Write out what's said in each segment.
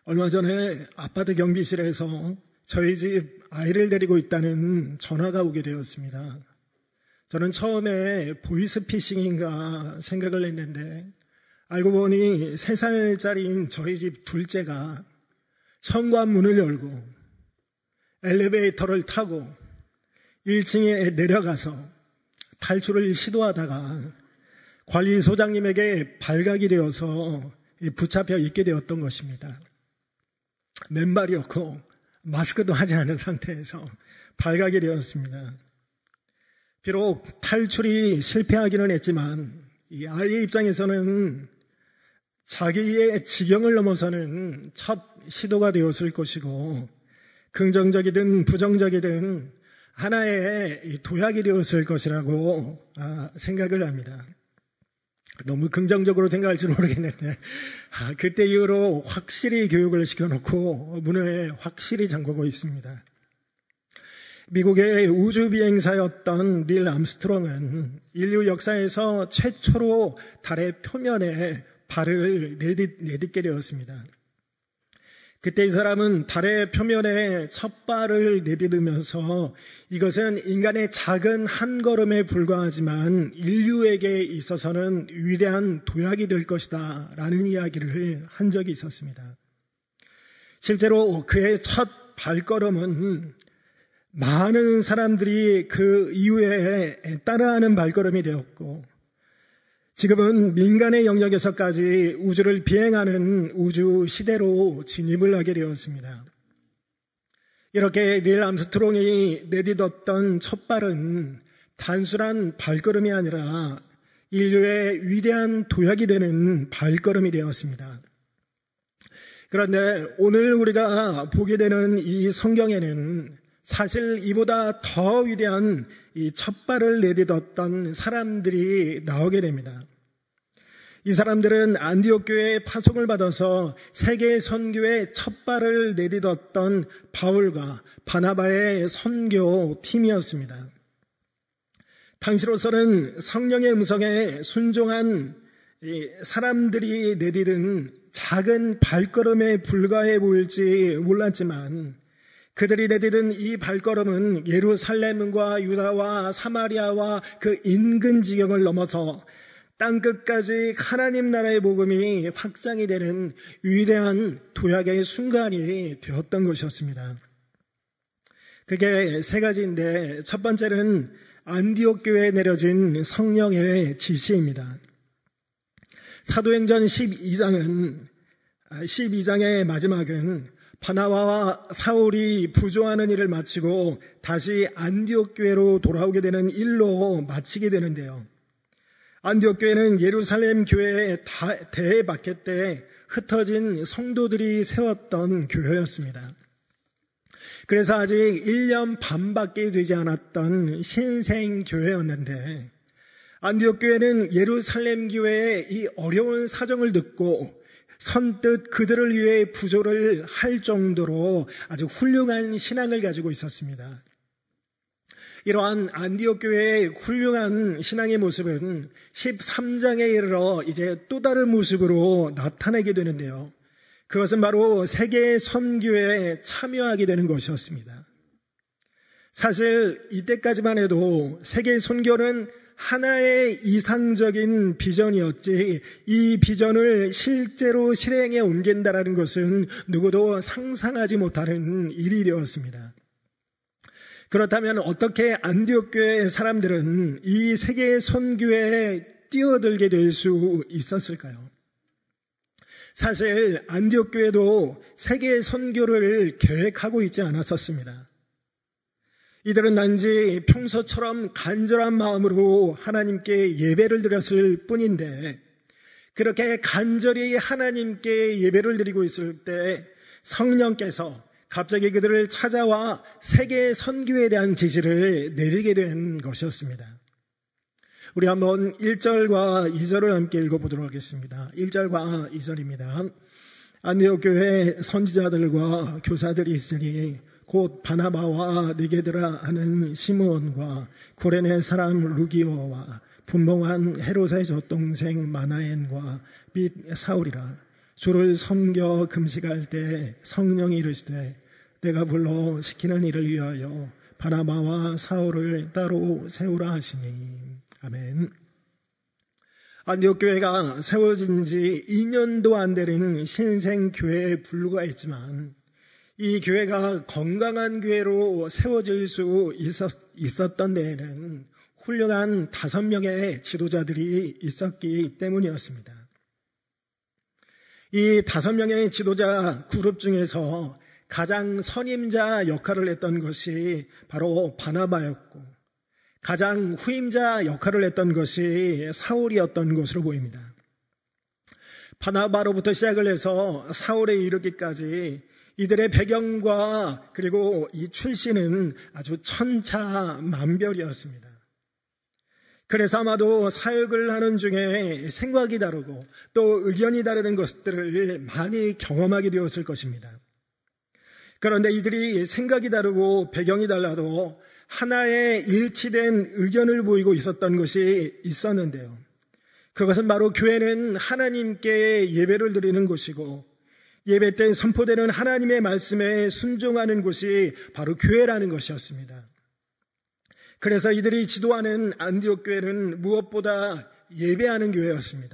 얼마 전에 아파트 경비실에서 저희 집 아이를 데리고 있다는 전화가 오게 되었습니다. 저는 처음에 보이스피싱인가 생각을 했는데 알고 보니 3살짜리인 저희 집 둘째가 현관문을 열고 엘리베이터를 타고 1층에 내려가서 탈출을 시도하다가 관리소장님에게 발각이 되어서 붙잡혀 있게 되었던 것입니다. 맨발이었고 마스크도 하지 않은 상태에서 발각이 되었습니다. 비록 탈출이 실패하기는 했지만 이 아이의 입장에서는 자기의 지경을 넘어서는 첫 시도가 되었을 것이고 긍정적이든 부정적이든 하나의 도약이 되었을 것이라고 생각을 합니다. 너무 긍정적으로 생각할지 모르겠는데 그때 이후로 확실히 교육을 시켜놓고 문을 확실히 잠그고 있습니다. 미국의 우주비행사였던 닐 암스트롱은 인류 역사에서 최초로 달의 표면에 발을 내딛게 되었습니다. 그때 이 사람은 달의 표면에 첫 발을 내딛으면서 이것은 인간의 작은 한 걸음에 불과하지만 인류에게 있어서는 위대한 도약이 될 것이다 라는 이야기를 한 적이 있었습니다. 실제로 그의 첫 발걸음은 많은 사람들이 그 이후에 따라하는 발걸음이 되었고 지금은 민간의 영역에서까지 우주를 비행하는 우주 시대로 진입을 하게 되었습니다. 이렇게 닐 암스트롱이 내딛었던 첫 발은 단순한 발걸음이 아니라 인류의 위대한 도약이 되는 발걸음이 되었습니다. 그런데 오늘 우리가 보게 되는 이 성경에는 사실 이보다 더 위대한 이 첫 발을 내딛었던 사람들이 나오게 됩니다. 이 사람들은 안디옥 교회의 파송을 받아서 세계 선교의 첫 발을 내딛었던 바울과 바나바의 선교 팀이었습니다. 당시로서는 성령의 음성에 순종한 사람들이 내딛은 작은 발걸음에 불과해 보일지 몰랐지만 그들이 내딛은 이 발걸음은 예루살렘과 유다와 사마리아와 그 인근 지경을 넘어서 땅끝까지 하나님 나라의 복음이 확장이 되는 위대한 도약의 순간이 되었던 것이었습니다. 그게 세 가지인데 첫 번째는 안디옥 교회에 내려진 성령의 지시입니다. 사도행전 12장의 마지막은 바나바와 사울이 부조하는 일을 마치고 다시 안디옥 교회로 돌아오게 되는 일로 마치게 되는데요. 안디옥 교회는 예루살렘 교회의 대박해 때 흩어진 성도들이 세웠던 교회였습니다. 그래서 아직 1년 반밖에 되지 않았던 신생 교회였는데 안디옥 교회는 예루살렘 교회의 이 어려운 사정을 듣고 선뜻 그들을 위해 부조를 할 정도로 아주 훌륭한 신앙을 가지고 있었습니다. 이러한 안디옥 교회의 훌륭한 신앙의 모습은 13장에 이르러 이제 또 다른 모습으로 나타나게 되는데요. 그것은 바로 세계 선교에 참여하게 되는 것이었습니다. 사실 이때까지만 해도 세계 선교는 하나의 이상적인 비전이었지 이 비전을 실제로 실행에 옮긴다라는 것은 누구도 상상하지 못하는 일이 되었습니다. 그렇다면 어떻게 안디옥 교회의 사람들은 이 세계 선교에 뛰어들게 될 수 있었을까요? 사실 안디옥 교회도 세계 선교를 계획하고 있지 않았었습니다. 이들은 단지 평소처럼 간절한 마음으로 하나님께 예배를 드렸을 뿐인데 그렇게 간절히 하나님께 예배를 드리고 있을 때 성령께서 갑자기 그들을 찾아와 세계 선교에 대한 지시를 내리게 된 것이었습니다. 우리 한번 1절과 2절을 함께 읽어보도록 하겠습니다. 1절과 2절입니다. 안디옥 교회 선지자들과 교사들이 있으니 곧 바나바와 니게드라 하는 시므온과 고레네 사람 루기오와 분봉한 헤로사의 젖동생 마나엔과 및 사울이라. 주를 섬겨 금식할 때 성령이 이르시되 내가 불러 시키는 일을 위하여 바나바와 사울을 따로 세우라 하시니. 아멘. 안디옥 교회가 세워진 지 2년도 안 되는 신생교회에 불과했지만 이 교회가 건강한 교회로 세워질 수 있었던 데에는 훌륭한 5명의 지도자들이 있었기 때문이었습니다. 이 5명의 지도자 그룹 중에서 가장 선임자 역할을 했던 것이 바로 바나바였고 가장 후임자 역할을 했던 것이 사울이었던 것으로 보입니다. 바나바로부터 시작을 해서 사울에 이르기까지 이들의 배경과 그리고 이 출신은 아주 천차만별이었습니다. 그래서 아마도 사역을 하는 중에 생각이 다르고 또 의견이 다르는 것들을 많이 경험하게 되었을 것입니다. 그런데 이들이 생각이 다르고 배경이 달라도 하나의 일치된 의견을 보이고 있었던 것이 있었는데요. 그것은 바로 교회는 하나님께 예배를 드리는 곳이고 예배 때 선포되는 하나님의 말씀에 순종하는 곳이 바로 교회라는 것이었습니다. 그래서 이들이 지도하는 안디옥 교회는 무엇보다 예배하는 교회였습니다.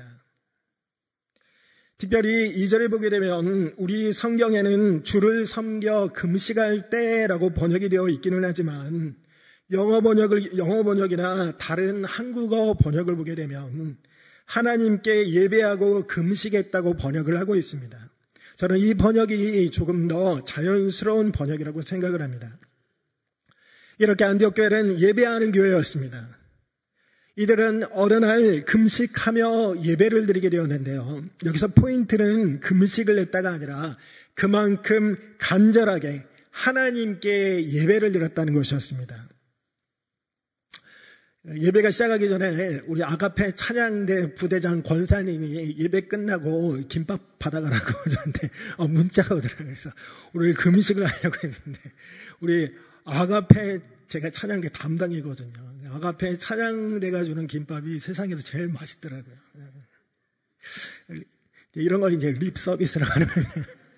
특별히 2절에 보게 되면 우리 성경에는 주를 섬겨 금식할 때라고 번역이 되어 있기는 하지만 영어 번역이나 다른 한국어 번역을 보게 되면 하나님께 예배하고 금식했다고 번역을 하고 있습니다. 저는 이 번역이 조금 더 자연스러운 번역이라고 생각을 합니다. 이렇게 안디옥 교회는 예배하는 교회였습니다. 이들은 어느 날 금식하며 예배를 드리게 되었는데요. 여기서 포인트는 금식을 했다가 아니라 그만큼 간절하게 하나님께 예배를 드렸다는 것이었습니다. 예배가 시작하기 전에 우리 아가페 찬양대 부대장 권사님이 예배 끝나고 김밥 받아가라고 저한테 문자가 오더라고요. 그래서 오늘 금식을 하려고 했는데 우리 아가페 제가 찬양대 담당이거든요. 아가페 찬양대가 주는 김밥이 세상에서 제일 맛있더라고요. 이런 걸 이제 립 서비스라고 하는 거예요.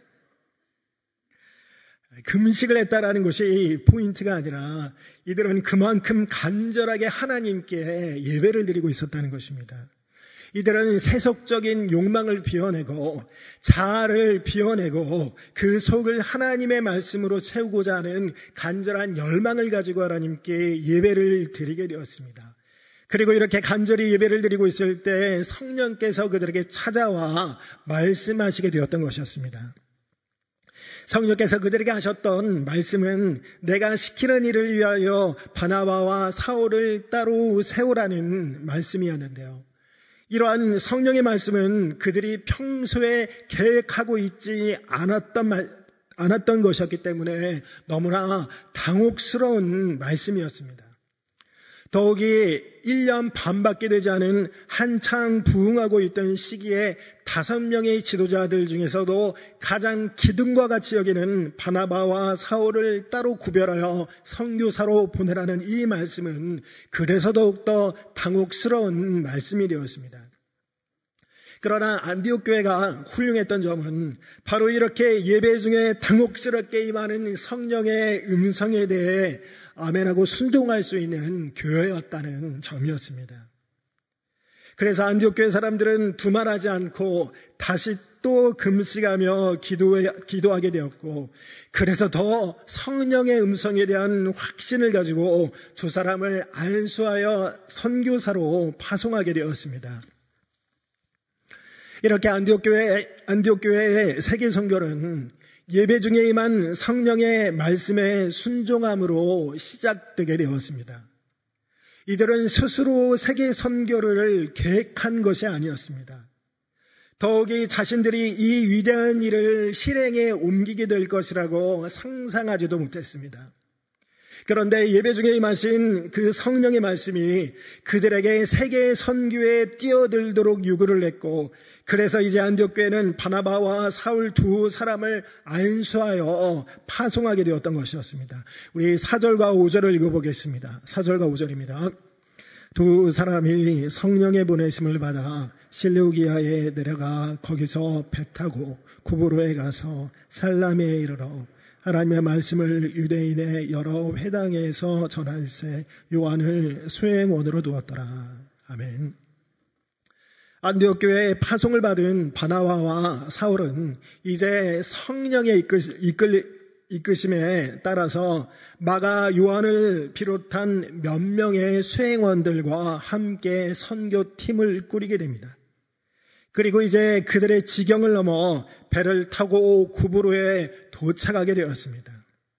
금식을 했다라는 것이 포인트가 아니라 이들은 그만큼 간절하게 하나님께 예배를 드리고 있었다는 것입니다. 이들은 세속적인 욕망을 비워내고 자아를 비워내고 그 속을 하나님의 말씀으로 채우고자 하는 간절한 열망을 가지고 하나님께 예배를 드리게 되었습니다. 그리고 이렇게 간절히 예배를 드리고 있을 때 성령께서 그들에게 찾아와 말씀하시게 되었던 것이었습니다. 성령께서 그들에게 하셨던 말씀은 내가 시키는 일을 위하여 바나바와 사울을 따로 세우라는 말씀이었는데요. 이러한 성령의 말씀은 그들이 평소에 계획하고 있지 않았던 것이었기 때문에 너무나 당혹스러운 말씀이었습니다. 더욱이 1년 반밖에 되지 않은 한창 부흥하고 있던 시기에 5명의 지도자들 중에서도 가장 기둥과 같이 여기는 바나바와 사울을 따로 구별하여 선교사로 보내라는 이 말씀은 그래서 더욱더 당혹스러운 말씀이 되었습니다. 그러나 안디옥 교회가 훌륭했던 점은 바로 이렇게 예배 중에 당혹스럽게 임하는 성령의 음성에 대해 아멘하고 순종할 수 있는 교회였다는 점이었습니다. 그래서 안디옥 교회 사람들은 두말하지 않고 다시 또 금식하며 기도하게 되었고, 그래서 더 성령의 음성에 대한 확신을 가지고 두 사람을 안수하여 선교사로 파송하게 되었습니다. 이렇게 안디옥 교회의 세계 선교는 예배 중에 임한 성령의 말씀에 순종함으로 시작되게 되었습니다. 이들은 스스로 세계 선교를 계획한 것이 아니었습니다. 더욱이 자신들이 이 위대한 일을 실행에 옮기게 될 것이라고 상상하지도 못했습니다. 그런데 예배 중에 임하신 그 성령의 말씀이 그들에게 세계 선교에 뛰어들도록 요구를 했고, 그래서 이제 안디옥 교회는 바나바와 사울 두 사람을 안수하여 파송하게 되었던 것이었습니다. 우리 4절과 5절을 읽어보겠습니다. 4절과 5절입니다. 두 사람이 성령의 보내심을 받아 실루기아에 내려가 거기서 배 타고 구브로에 가서 살라미에 이르러 하나님의 말씀을 유대인의 여러 회당에서 전할세 요한을 수행원으로 두었더라. 아멘. 안디옥 교회에 파송을 받은 바나바와 사울은 이제 성령의 이끄심에 따라서 마가 요한을 비롯한 몇 명의 수행원들과 함께 선교팀을 꾸리게 됩니다. 그리고 이제 그들의 지경을 넘어 배를 타고 구브로에 도착하게 되었습니다.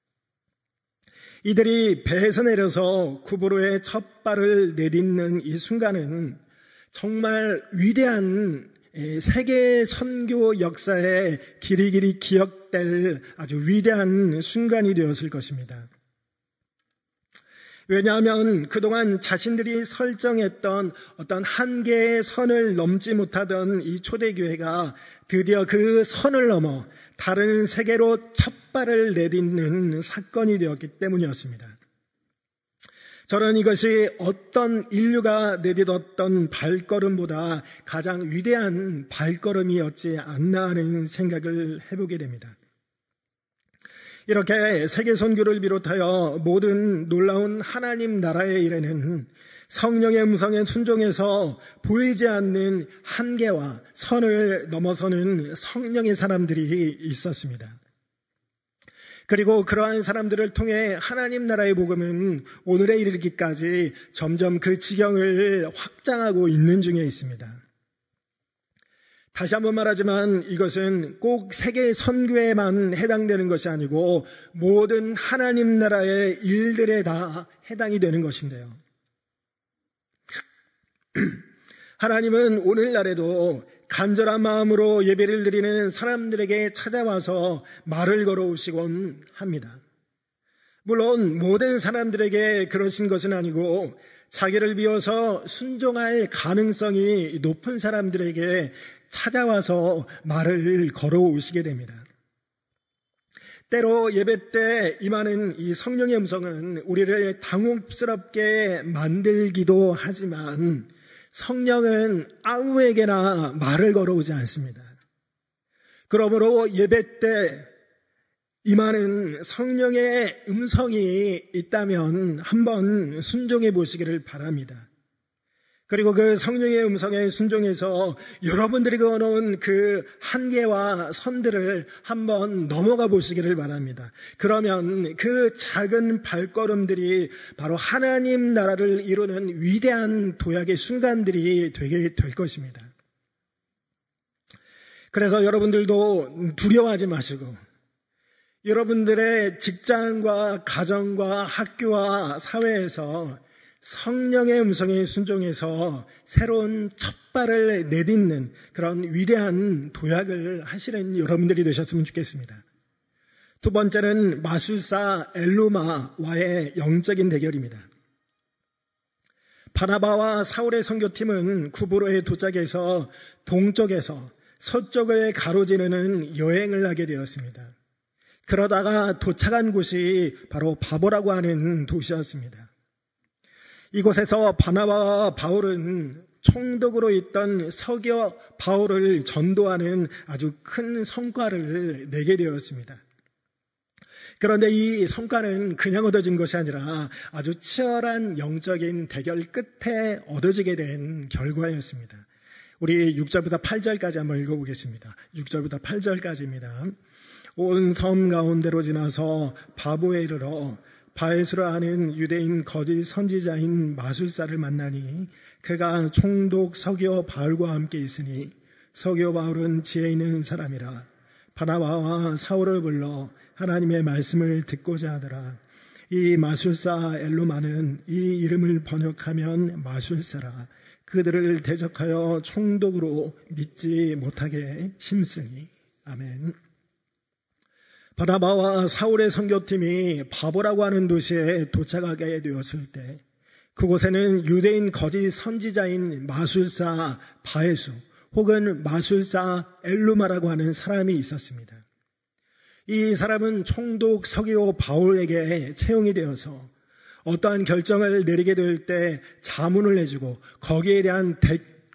이들이 배에서 내려서 구브로에 첫 발을 내딛는 이 순간은 정말 위대한 세계 선교 역사에 길이길이 기억될 아주 위대한 순간이 되었을 것입니다. 왜냐하면 그동안 자신들이 설정했던 어떤 한계의 선을 넘지 못하던 이 초대교회가 드디어 그 선을 넘어 다른 세계로 첫 발을 내딛는 사건이 되었기 때문이었습니다. 저는 이것이 어떤 인류가 내딛었던 발걸음보다 가장 위대한 발걸음이었지 않나 하는 생각을 해보게 됩니다. 이렇게 세계 선교를 비롯하여 모든 놀라운 하나님 나라의 일에는 성령의 음성에 순종해서 보이지 않는 한계와 선을 넘어서는 성령의 사람들이 있었습니다. 그리고 그러한 사람들을 통해 하나님 나라의 복음은 오늘에 이르기까지 점점 그 지경을 확장하고 있는 중에 있습니다. 다시 한번 말하지만 이것은 꼭 세계 선교에만 해당되는 것이 아니고 모든 하나님 나라의 일들에 다 해당이 되는 것인데요. 하나님은 오늘날에도 간절한 마음으로 예배를 드리는 사람들에게 찾아와서 말을 걸어오시곤 합니다. 물론 모든 사람들에게 그러신 것은 아니고 자기를 비워서 순종할 가능성이 높은 사람들에게 찾아와서 말을 걸어오시게 됩니다. 때로 예배 때 임하는 이 성령의 음성은 우리를 당혹스럽게 만들기도 하지만 성령은 아무에게나 말을 걸어오지 않습니다. 그러므로 예배 때 임하는 성령의 음성이 있다면 한번 순종해 보시기를 바랍니다. 그리고 그 성령의 음성에 순종해서 여러분들이 그어놓은 그 한계와 선들을 한번 넘어가 보시기를 바랍니다. 그러면 그 작은 발걸음들이 바로 하나님 나라를 이루는 위대한 도약의 순간들이 되게 될 것입니다. 그래서 여러분들도 두려워하지 마시고 여러분들의 직장과 가정과 학교와 사회에서 성령의 음성에 순종해서 새로운 첫발을 내딛는 그런 위대한 도약을 하시는 여러분들이 되셨으면 좋겠습니다. 두 번째는 마술사 엘루마와의 영적인 대결입니다. 바나바와 사울의 선교팀은 구브로에 도착해서 동쪽에서 서쪽을 가로지르는 여행을 하게 되었습니다. 그러다가 도착한 곳이 바로 바보라고 하는 도시였습니다. 이곳에서 바나바와 바울은 총독으로 있던 서기어 바울을 전도하는 아주 큰 성과를 내게 되었습니다. 그런데 이 성과는 그냥 얻어진 것이 아니라 아주 치열한 영적인 대결 끝에 얻어지게 된 결과였습니다. 우리 6절부터 8절까지 한번 읽어보겠습니다. 6절부터 8절까지입니다. 온 섬 가운데로 지나서 바보에 이르러 바에수라 하는 유대인 거짓 선지자인 마술사를 만나니 그가 총독 서기오 바울과 함께 있으니 서기오 바울은 지혜 있는 사람이라 바나바와 사울을 불러 하나님의 말씀을 듣고자 하더라. 이 마술사 엘루마는 이 이름을 번역하면 마술사라. 그들을 대적하여 총독으로 믿지 못하게 심쓰니. 아멘. 바나바와 사울의 선교팀이 바보라고 하는 도시에 도착하게 되었을 때 그곳에는 유대인 거짓 선지자인 마술사 바에수 혹은 마술사 엘루마라고 하는 사람이 있었습니다. 이 사람은 총독 서기오 바울에게 채용이 되어서 어떠한 결정을 내리게 될 때 자문을 해주고 거기에 대한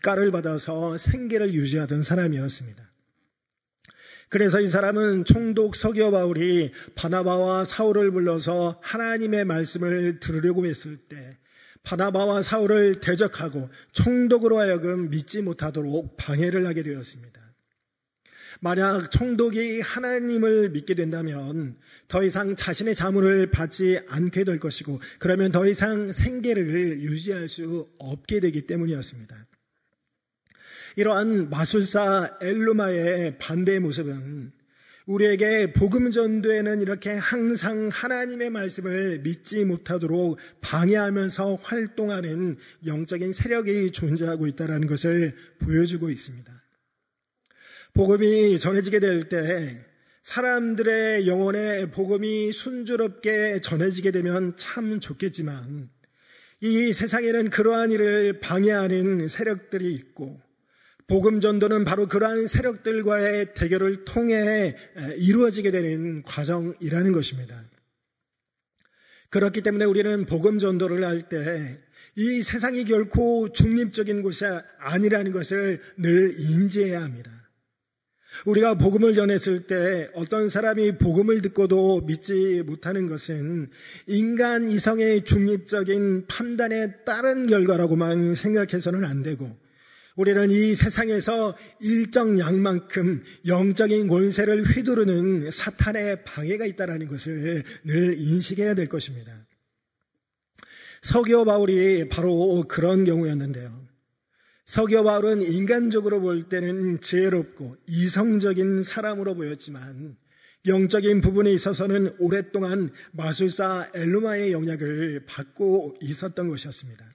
빚가를 받아서 생계를 유지하던 사람이었습니다. 그래서 이 사람은 총독 서기오 바울이 바나바와 사울을 불러서 하나님의 말씀을 들으려고 했을 때 바나바와 사울을 대적하고 총독으로 하여금 믿지 못하도록 방해를 하게 되었습니다. 만약 총독이 하나님을 믿게 된다면 더 이상 자신의 자문을 받지 않게 될 것이고, 그러면 더 이상 생계를 유지할 수 없게 되기 때문이었습니다. 이러한 마술사 엘루마의 반대의 모습은 우리에게 복음 전도에는 이렇게 항상 하나님의 말씀을 믿지 못하도록 방해하면서 활동하는 영적인 세력이 존재하고 있다는 것을 보여주고 있습니다. 복음이 전해지게 될 때 사람들의 영혼에 복음이 순조롭게 전해지게 되면 참 좋겠지만, 이 세상에는 그러한 일을 방해하는 세력들이 있고, 복음 전도는 바로 그러한 세력들과의 대결을 통해 이루어지게 되는 과정이라는 것입니다. 그렇기 때문에 우리는 복음 전도를 할 때 이 세상이 결코 중립적인 곳이 아니라는 것을 늘 인지해야 합니다. 우리가 복음을 전했을 때 어떤 사람이 복음을 듣고도 믿지 못하는 것은 인간 이성의 중립적인 판단에 따른 결과라고만 생각해서는 안 되고, 우리는 이 세상에서 일정 양만큼 영적인 권세를 휘두르는 사탄의 방해가 있다는 것을 늘 인식해야 될 것입니다. 서기오 바울이 바로 그런 경우였는데요. 서기오 바울은 인간적으로 볼 때는 지혜롭고 이성적인 사람으로 보였지만 영적인 부분에 있어서는 오랫동안 마술사 엘루마의 영향을 받고 있었던 것이었습니다.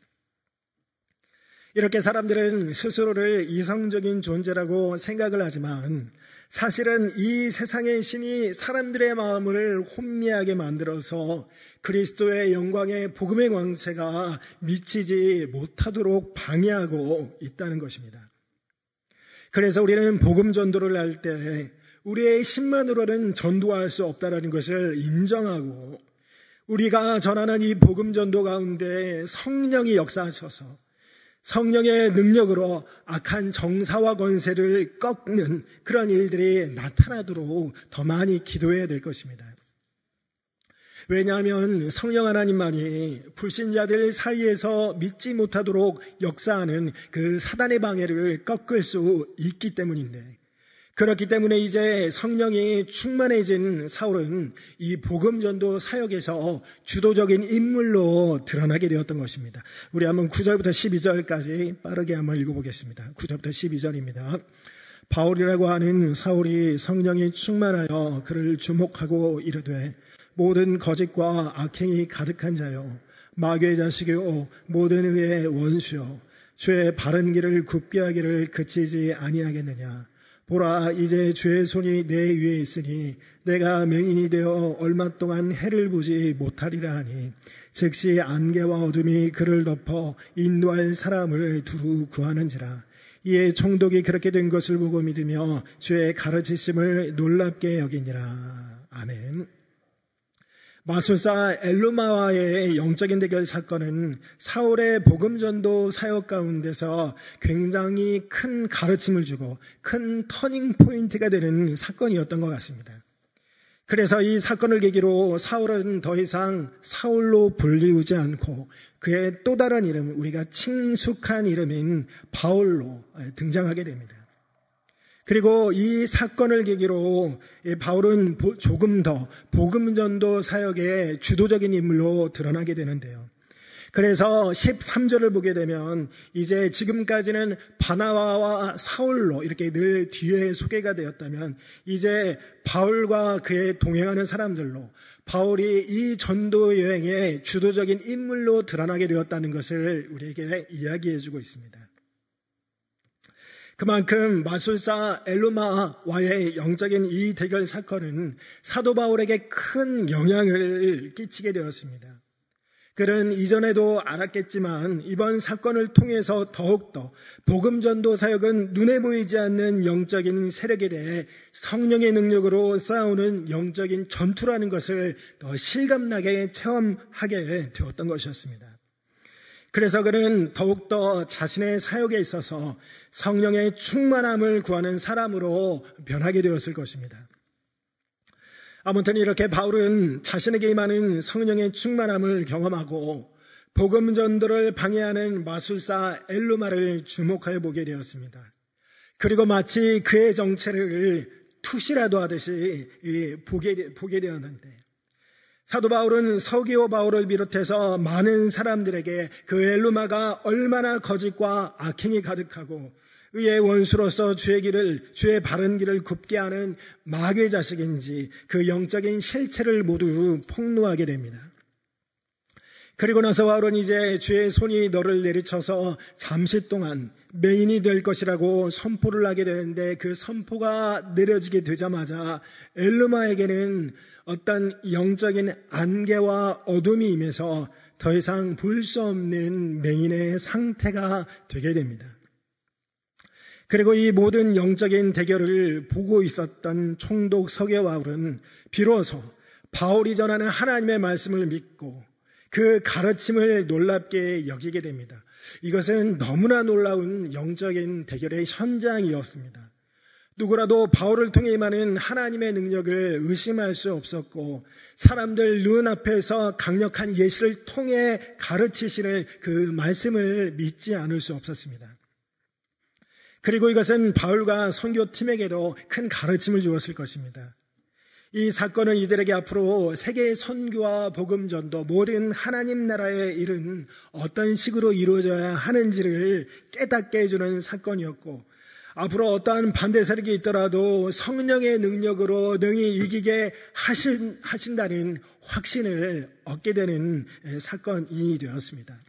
이렇게 사람들은 스스로를 이성적인 존재라고 생각을 하지만 사실은 이 세상의 신이 사람들의 마음을 혼미하게 만들어서 그리스도의 영광의 복음의 광채가 미치지 못하도록 방해하고 있다는 것입니다. 그래서 우리는 복음 전도를 할 때 우리의 힘만으로는 전도할 수 없다는 것을 인정하고, 우리가 전하는 이 복음 전도 가운데 성령이 역사하셔서 성령의 능력으로 악한 정사와 권세를 꺾는 그런 일들이 나타나도록 더 많이 기도해야 될 것입니다. 왜냐하면 성령 하나님만이 불신자들 사이에서 믿지 못하도록 역사하는 그 사단의 방해를 꺾을 수 있기 때문인데, 그렇기 때문에 이제 성령이 충만해진 사울은 이 복음 전도 사역에서 주도적인 인물로 드러나게 되었던 것입니다. 우리 한번 9절부터 12절까지 빠르게 한번 읽어보겠습니다. 9절부터 12절입니다. 바울이라고 하는 사울이 성령이 충만하여 그를 주목하고 이르되, 모든 거짓과 악행이 가득한 자요, 마귀의 자식이요, 모든 의의 원수요, 주의 바른 길을 굽게 하기를 그치지 아니하겠느냐. 보라, 이제 주의 손이 내 위에 있으니 내가 맹인이 되어 얼마 동안 해를 보지 못하리라 하니, 즉시 안개와 어둠이 그를 덮어 인도할 사람을 두루 구하는지라. 이에 총독이 그렇게 된 것을 보고 믿으며 주의 가르치심을 놀랍게 여기니라. 아멘. 마술사 엘루마와의 영적인 대결 사건은 사울의 복음전도 사역 가운데서 굉장히 큰 가르침을 주고 큰 터닝 포인트가 되는 사건이었던 것 같습니다. 그래서 이 사건을 계기로 사울은 더 이상 사울로 불리우지 않고 그의 또 다른 이름, 우리가 친숙한 이름인 바울로 등장하게 됩니다. 그리고 이 사건을 계기로 바울은 조금 더 복음전도 사역의 주도적인 인물로 드러나게 되는데요. 그래서 13절을 보게 되면 이제 지금까지는 바나바와 사울로 이렇게 늘 뒤에 소개가 되었다면 이제 바울과 그의 동행하는 사람들로 바울이 이 전도 여행의 주도적인 인물로 드러나게 되었다는 것을 우리에게 이야기해주고 있습니다. 그만큼 마술사 엘루마와의 영적인 이 대결 사건은 사도 바울에게 큰 영향을 끼치게 되었습니다. 그는 이전에도 알았겠지만 이번 사건을 통해서 더욱더 복음전도 사역은 눈에 보이지 않는 영적인 세력에 대해 성령의 능력으로 싸우는 영적인 전투라는 것을 더 실감나게 체험하게 되었던 것이었습니다. 그래서 그는 더욱더 자신의 사역에 있어서 성령의 충만함을 구하는 사람으로 변하게 되었을 것입니다. 아무튼 이렇게 바울은 자신에게 임하는 성령의 충만함을 경험하고 복음 전도를 방해하는 마술사 엘루마를 주목하여 보게 되었습니다. 그리고 마치 그의 정체를 투시라도 하듯이 보게 되었는데, 사도 바울은 서기오 바울을 비롯해서 많은 사람들에게 그 엘루마가 얼마나 거짓과 악행이 가득하고 의의 원수로서 주의 바른 길을 굽게 하는 마귀의 자식인지 그 영적인 실체를 모두 폭로하게 됩니다. 그리고 나서 바울은 이제 주의 손이 너를 내리쳐서 잠시 동안 맹인이 될 것이라고 선포를 하게 되는데, 그 선포가 내려지게 되자마자 엘루마에게는 어떤 영적인 안개와 어둠이 임해서 더 이상 볼 수 없는 맹인의 상태가 되게 됩니다. 그리고 이 모든 영적인 대결을 보고 있었던 총독 서기오 바울은 비로소 바울이 전하는 하나님의 말씀을 믿고 그 가르침을 놀랍게 여기게 됩니다. 이것은 너무나 놀라운 영적인 대결의 현장이었습니다. 누구라도 바울을 통해 임하는 하나님의 능력을 의심할 수 없었고, 사람들 눈앞에서 강력한 예시를 통해 가르치시는 그 말씀을 믿지 않을 수 없었습니다. 그리고 이것은 바울과 선교팀에게도 큰 가르침을 주었을 것입니다. 이 사건은 이들에게 앞으로 세계 선교와 복음 전도, 모든 하나님 나라의 일은 어떤 식으로 이루어져야 하는지를 깨닫게 해주는 사건이었고, 앞으로 어떠한 반대 세력이 있더라도 성령의 능력으로 능히 이기게 하신다는 확신을 얻게 되는 사건이 되었습니다.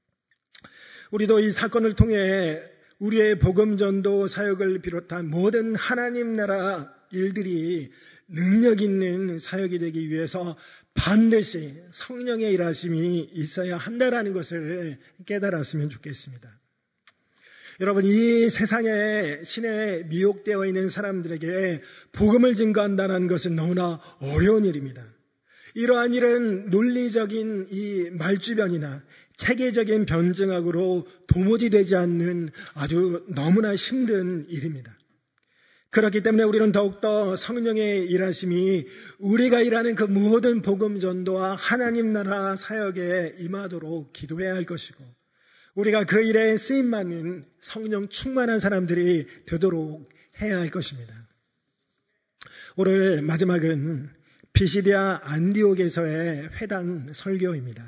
우리도 이 사건을 통해 우리의 복음 전도 사역을 비롯한 모든 하나님 나라 일들이 능력 있는 사역이 되기 위해서 반드시 성령의 일하심이 있어야 한다는 것을 깨달았으면 좋겠습니다. 여러분, 이 세상에 신에 미혹되어 있는 사람들에게 복음을 증거한다는 것은 너무나 어려운 일입니다. 이러한 일은 논리적인 이 말주변이나 체계적인 변증학으로 도무지 되지 않는 아주 너무나 힘든 일입니다. 그렇기 때문에 우리는 더욱더 성령의 일하심이 우리가 일하는 그 모든 복음 전도와 하나님 나라 사역에 임하도록 기도해야 할 것이고, 우리가 그 일에 쓰임받는 성령 충만한 사람들이 되도록 해야 할 것입니다. 오늘 마지막은 비시디아 안디옥에서의 회당 설교입니다.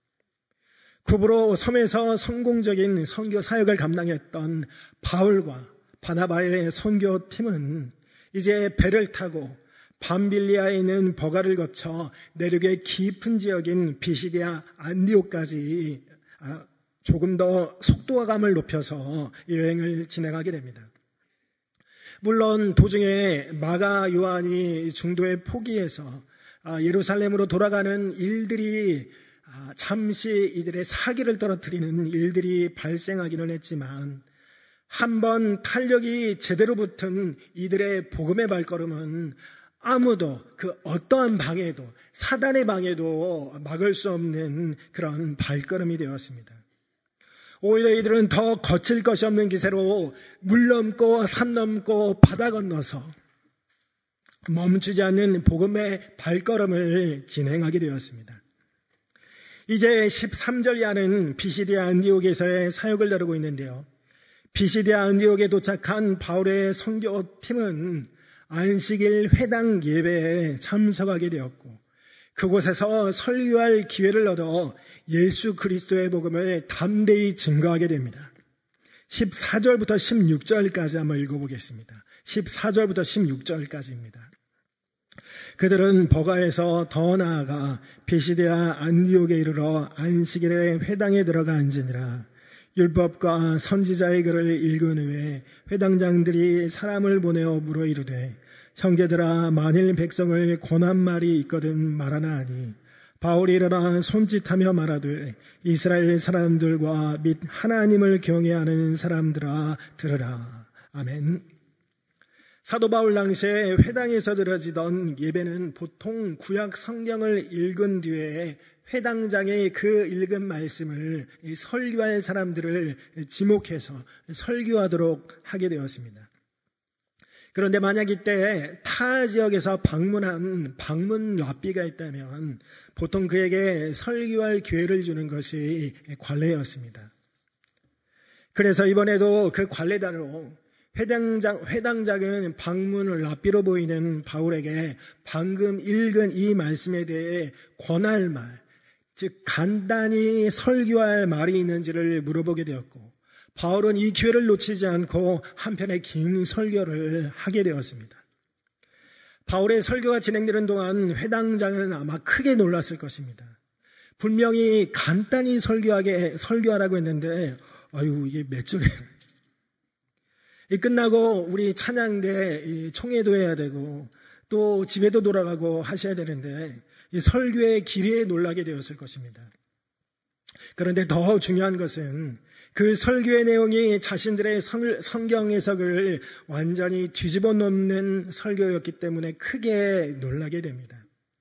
구브로 섬에서 성공적인 선교 사역을 감당했던 바울과 바나바의 선교팀은 이제 배를 타고 밤빌리아에 있는 버가를 거쳐 내륙의 깊은 지역인 비시디아 안디옥까지 조금 더 속도감을 높여서 여행을 진행하게 됩니다. 물론 도중에 마가 요한이 중도에 포기해서 예루살렘으로 돌아가는 일들이 잠시 이들의 사기를 떨어뜨리는 일들이 발생하기는 했지만, 한번 탄력이 제대로 붙은 이들의 복음의 발걸음은 아무도 그 어떠한 방해도, 사단의 방해도 막을 수 없는 그런 발걸음이 되었습니다. 오히려 이들은 더 거칠 것이 없는 기세로 물 넘고 산 넘고 바다 건너서 멈추지 않는 복음의 발걸음을 진행하게 되었습니다. 이제 13절 이하는 비시디아 안디옥에서의 사역을 다루고 있는데요. 비시디아 안디옥에 도착한 바울의 선교팀은 안식일 회당 예배에 참석하게 되었고, 그곳에서 설교할 기회를 얻어 예수 그리스도의 복음을 담대히 증거하게 됩니다. 14절부터 16절까지 한번 읽어보겠습니다. 14절부터 16절까지입니다. 그들은 버가에서 더 나아가 비시디아 안디옥에 이르러 안식일에 회당에 들어가 앉으니라. 율법과 선지자의 글을 읽은 후에 회당장들이 사람을 보내어 물어 이르되, 형제들아, 만일 백성을 권한 말이 있거든 말하나 하니, 바울이 일어나 손짓하며 말하되, 이스라엘 사람들과 및 하나님을 경외하는 사람들아 들으라. 아멘. 사도 바울 당시에 회당에서 드려지던 예배는 보통 구약 성경을 읽은 뒤에 회당장이 그 읽은 말씀을 설교할 사람들을 지목해서 설교하도록 하게 되었습니다. 그런데 만약 이때 타 지역에서 방문한 방문 랍비가 있다면 보통 그에게 설교할 기회를 주는 것이 관례였습니다. 그래서 이번에도 그 관례대로 회당장은 방문 랍비로 보이는 바울에게 방금 읽은 이 말씀에 대해 권할 말, 즉 간단히 설교할 말이 있는지를 물어보게 되었고, 바울은 이 기회를 놓치지 않고 한편의 긴 설교를 하게 되었습니다. 바울의 설교가 진행되는 동안 회당장은 아마 크게 놀랐을 것입니다. 분명히 간단히 설교하라고 했는데 이게 몇 줄이에요. 끝나고 우리 찬양대 총회도 해야 되고 또 집에도 돌아가고 하셔야 되는데 이 설교의 길이에 놀라게 되었을 것입니다. 그런데 더 중요한 것은 그 설교의 내용이 자신들의 성경 해석을 완전히 뒤집어 놓는 설교였기 때문에 크게 놀라게 됩니다.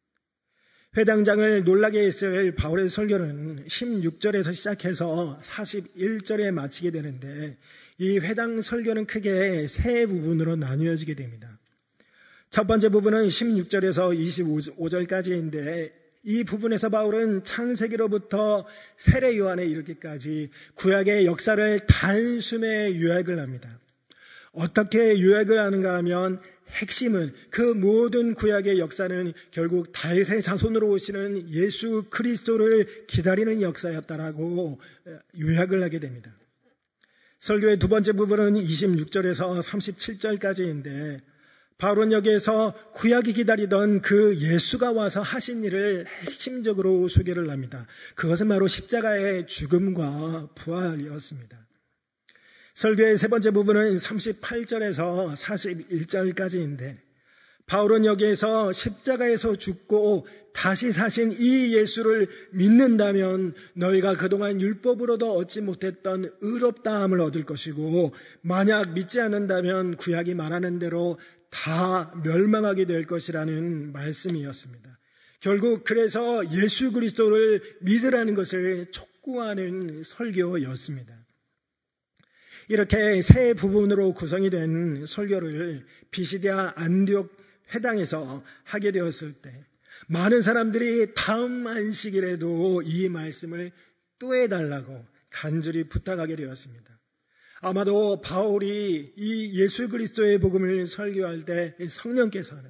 회당장을 놀라게 했을 바울의 설교는 16절에서 시작해서 41절에 마치게 되는데 이 회당 설교는 크게 세 부분으로 나누어지게 됩니다. 첫 번째 부분은 16절에서 25절까지인데 이 부분에서 바울은 창세기로부터 세례 요한에 이르기까지 구약의 역사를 단숨에 요약을 합니다. 어떻게 요약을 하는가 하면 핵심은 그 모든 구약의 역사는 결국 다윗의 자손으로 오시는 예수 그리스도를 기다리는 역사였다라고 요약을 하게 됩니다. 설교의 두 번째 부분은 26절에서 37절까지인데 바울은 여기에서 구약이 기다리던 그 예수가 와서 하신 일을 핵심적으로 소개를 합니다. 그것은 바로 십자가의 죽음과 부활이었습니다. 설교의 세 번째 부분은 38절에서 41절까지인데 바울은 여기에서 십자가에서 죽고 다시 사신 이 예수를 믿는다면 너희가 그동안 율법으로도 얻지 못했던 의롭다함을 얻을 것이고 만약 믿지 않는다면 구약이 말하는 대로 다 멸망하게 될 것이라는 말씀이었습니다. 결국 그래서 예수 그리스도를 믿으라는 것을 촉구하는 설교였습니다. 이렇게 세 부분으로 구성이 된 설교를 비시디아 안디옥 회당에서 하게 되었을 때 많은 사람들이 다음 안식일에도 이 말씀을 또 해달라고 간절히 부탁하게 되었습니다. 아마도 바울이 이 예수 그리스도의 복음을 설교할 때 성령께서는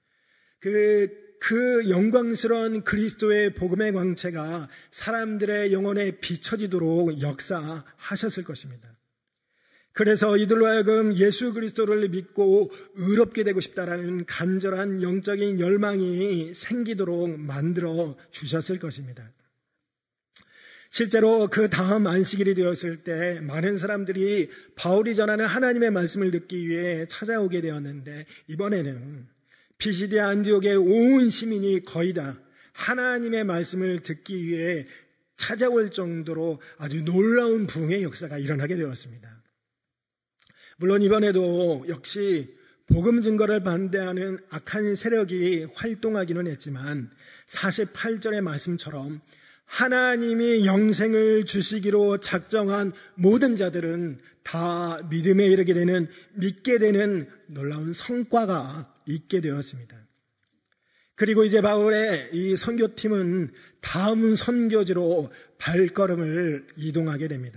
그 영광스러운 그리스도의 복음의 광채가 사람들의 영혼에 비춰지도록 역사하셨을 것입니다. 그래서 이들로 하여금 예수 그리스도를 믿고 의롭게 되고 싶다라는 간절한 영적인 열망이 생기도록 만들어 주셨을 것입니다. 실제로 그 다음 안식일이 되었을 때 많은 사람들이 바울이 전하는 하나님의 말씀을 듣기 위해 찾아오게 되었는데 이번에는 비시디아 안디옥의 온 시민이 거의 다 하나님의 말씀을 듣기 위해 찾아올 정도로 아주 놀라운 부흥의 역사가 일어나게 되었습니다. 물론 이번에도 역시 복음 증거를 반대하는 악한 세력이 활동하기는 했지만 48절의 말씀처럼 하나님이 영생을 주시기로 작정한 모든 자들은 다 믿음에 이르게 되는 믿게 되는 놀라운 성과가 있게 되었습니다. 그리고 이제 바울의 이 선교팀은 다음 선교지로 발걸음을 이동하게 됩니다.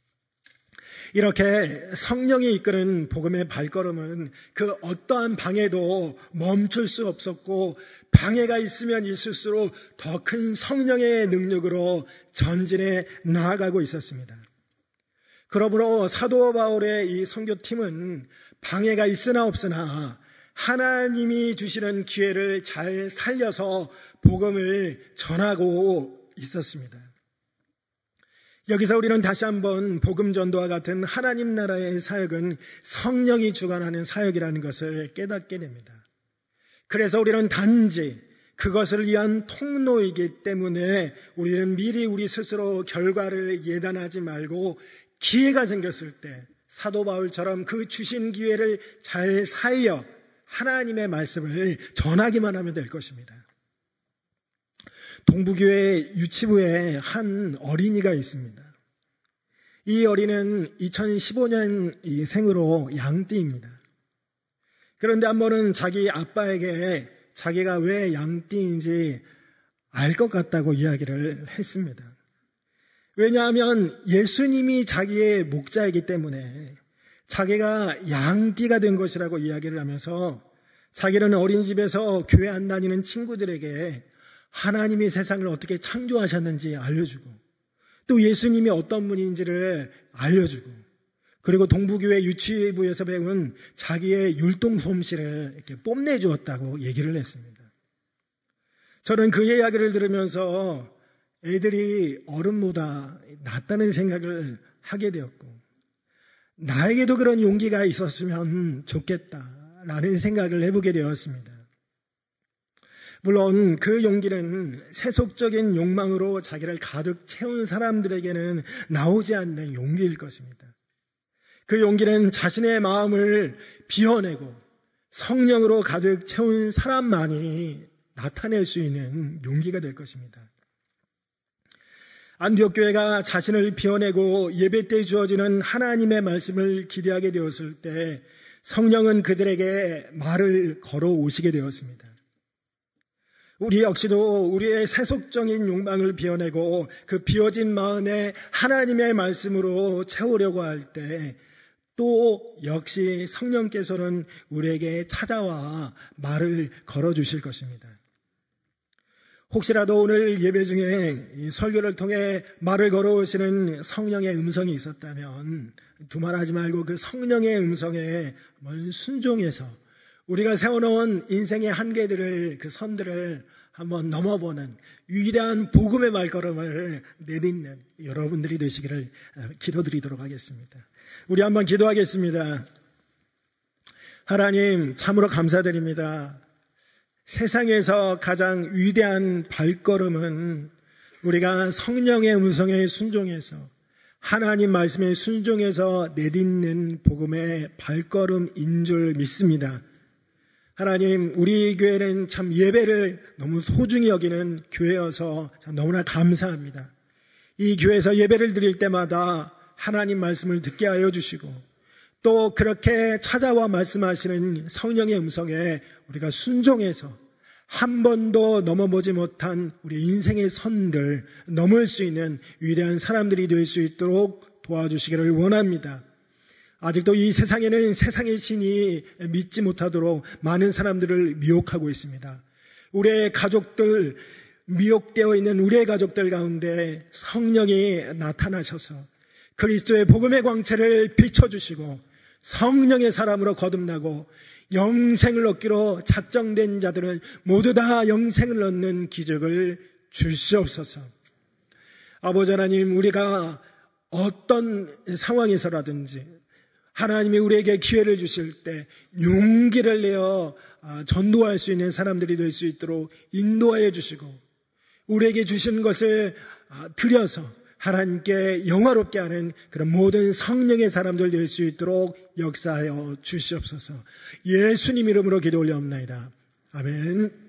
이렇게 성령이 이끄는 복음의 발걸음은 그 어떠한 방해도 멈출 수 없었고 방해가 있으면 있을수록 더 큰 성령의 능력으로 전진해 나아가고 있었습니다. 그러므로 사도 바울의 이 선교팀은 방해가 있으나 없으나 하나님이 주시는 기회를 잘 살려서 복음을 전하고 있었습니다. 여기서 우리는 다시 한번 복음 전도와 같은 하나님 나라의 사역은 성령이 주관하는 사역이라는 것을 깨닫게 됩니다. 그래서 우리는 단지 그것을 위한 통로이기 때문에 우리는 미리 우리 스스로 결과를 예단하지 말고 기회가 생겼을 때 사도 바울처럼 그 주신 기회를 잘 살려 하나님의 말씀을 전하기만 하면 될 것입니다. 동부교회 유치부에 한 어린이가 있습니다. 이 어린이는 2015년 생으로 양띠입니다. 그런데 한 번은 자기 아빠에게 자기가 왜 양띠인지 알 것 같다고 이야기를 했습니다. 왜냐하면 예수님이 자기의 목자이기 때문에 자기가 양띠가 된 것이라고 이야기를 하면서 자기는 어린이집에서 교회 안 다니는 친구들에게 하나님이 세상을 어떻게 창조하셨는지 알려주고 또 예수님이 어떤 분인지를 알려주고 그리고 동부교회 유치부에서 배운 자기의 율동 솜씨를 이렇게 뽐내주었다고 얘기를 했습니다. 저는 그 이야기를 들으면서 애들이 어른보다 낫다는 생각을 하게 되었고 나에게도 그런 용기가 있었으면 좋겠다라는 생각을 해보게 되었습니다. 물론 그 용기는 세속적인 욕망으로 자기를 가득 채운 사람들에게는 나오지 않는 용기일 것입니다. 그 용기는 자신의 마음을 비워내고 성령으로 가득 채운 사람만이 나타낼 수 있는 용기가 될 것입니다. 안디옥 교회가 자신을 비워내고 예배 때 주어지는 하나님의 말씀을 기대하게 되었을 때 성령은 그들에게 말을 걸어오시게 되었습니다. 우리 역시도 우리의 세속적인 욕망을 비워내고 그 비워진 마음에 하나님의 말씀으로 채우려고 할 때 또 역시 성령께서는 우리에게 찾아와 말을 걸어주실 것입니다. 혹시라도 오늘 예배 중에 이 설교를 통해 말을 걸어오시는 성령의 음성이 있었다면 두말하지 말고 그 성령의 음성에 순종해서 우리가 세워놓은 인생의 한계들을 그 선들을 한번 넘어보는 위대한 복음의 말걸음을 내딛는 여러분들이 되시기를 기도드리도록 하겠습니다. 우리 한번 기도하겠습니다. 하나님 참으로 감사드립니다. 세상에서 가장 위대한 발걸음은 우리가 성령의 음성에 순종해서 하나님 말씀에 순종해서 내딛는 복음의 발걸음인 줄 믿습니다. 하나님, 우리 교회는 참 예배를 너무 소중히 여기는 교회여서 참 너무나 감사합니다. 이 교회에서 예배를 드릴 때마다 하나님 말씀을 듣게 하여 주시고 또 그렇게 찾아와 말씀하시는 성령의 음성에 우리가 순종해서 한 번도 넘어보지 못한 우리 인생의 선들 넘을 수 있는 위대한 사람들이 될 수 있도록 도와주시기를 원합니다. 아직도 이 세상에는 세상의 신이 믿지 못하도록 많은 사람들을 미혹하고 있습니다. 우리의 가족들, 미혹되어 있는 우리의 가족들 가운데 성령이 나타나셔서 그리스도의 복음의 광채를 비춰주시고 성령의 사람으로 거듭나고 영생을 얻기로 작정된 자들은 모두 다 영생을 얻는 기적을 주시옵소서. 아버지 하나님, 우리가 어떤 상황에서라든지 하나님이 우리에게 기회를 주실 때 용기를 내어 전도할 수 있는 사람들이 될 수 있도록 인도하여 주시고 우리에게 주신 것을 드려서 하나님께 영화롭게 하는 그런 모든 성령의 사람들 될 수 있도록 역사하여 주시옵소서. 예수님 이름으로 기도 올려옵나이다. 아멘.